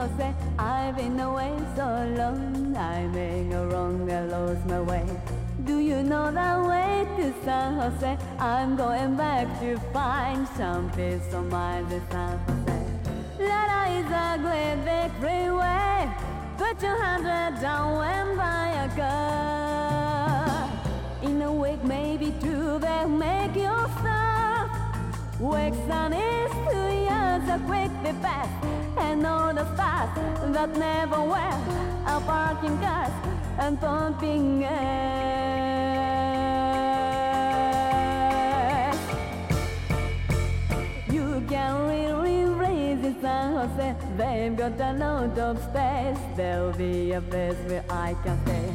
Jose. I've been away so long, I may go wrong, I lost my way. Do you know the way to San Jose? I'm going back to find some peace of mind in San Jose. Lada is a great big freeway. Put your hand down and buy a car. In a week, maybe two, they make you stop. Wake sun is 2 years, a quick be fast. And all the stars that never wear are parking cars and pumping gas. You can really raise in San Jose. They've got a lot of space. There'll be a place where I can stay.